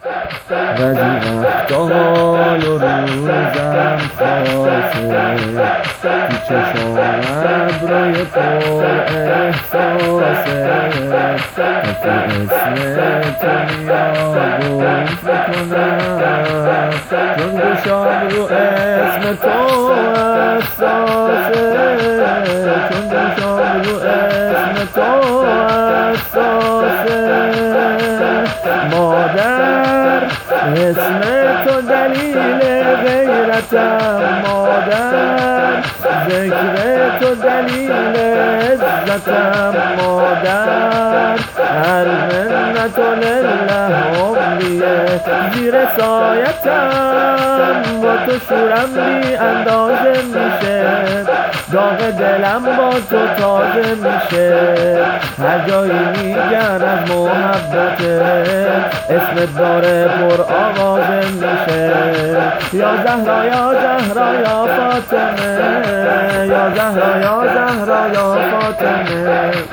بعضی وقتا حال و روزم خاصه تو چشام ابروی پر احساسه حتی اسم تو میابوس میکنم چون گوشام رو اسم تو حساسه چون گوشام رو اسم تو حساسه مادر اسم تو دلیل غیرتم مادر ذکر تو دلیل عزتم مادر هر منت لله عمریه زیر سایتم با تو شورم بی اندازه میشه داغ دلم با تو تازه میشه هر جایی میگن از محبته اسمت داره پر آوازه میشه یا زهرا یا زهرا یا فاطمه یا زهرا یا زهرا یا فاطمه